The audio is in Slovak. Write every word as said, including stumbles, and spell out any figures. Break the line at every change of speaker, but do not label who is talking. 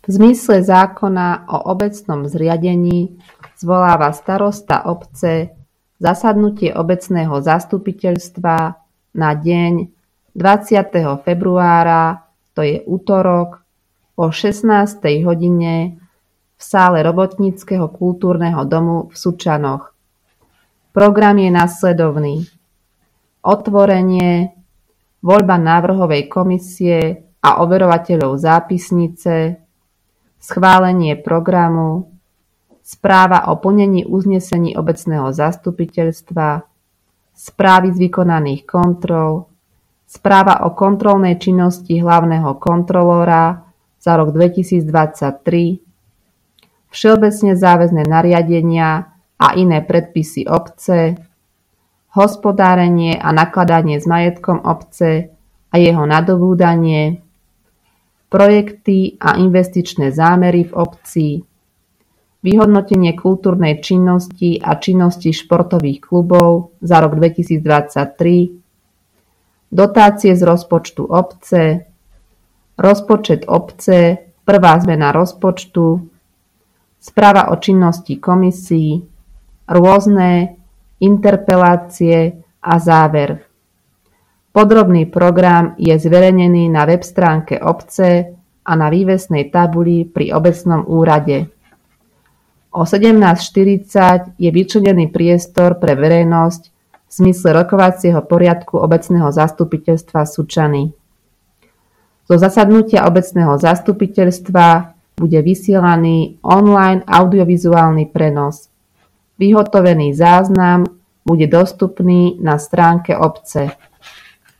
V zmysle zákona o obecnom zriadení zvoláva starosta obce zasadnutie obecného zastupiteľstva na deň dvadsiateho februára, to je utorok, o šestnástej hodine v sále Robotníckeho kultúrneho domu v Sučanoch. Program je nasledovný: otvorenie, voľba návrhovej komisie a overovateľov zápisnice, schválenie programu, správa o plnení uznesení obecného zastupiteľstva, správy z vykonaných kontrol, správa o kontrolnej činnosti hlavného kontrolóra za rok dvetisícdvadsaťtri, všeobecne záväzné nariadenia a iné predpisy obce, hospodárenie a nakladanie s majetkom obce a jeho nadobúdanie, projekty a investičné zámery v obci, vyhodnotenie kultúrnej činnosti a činnosti športových klubov za rok dvetisícdvadsaťtri, dotácie z rozpočtu obce, rozpočet obce, prvá zmena rozpočtu, správa o činnosti komisií, rôzne, interpelácie a záver. Podrobný program je zverejnený na web stránke obce a na vývesnej tabuli pri obecnom úrade. O sedemnásť štyridsať je vyčlenený priestor pre verejnosť v zmysle rokovacieho poriadku obecného zastupiteľstva Sučany. Zo zasadnutia obecného zastupiteľstva bude vysielaný online audiovizuálny prenos. Vyhotovený záznam bude dostupný na stránke obce.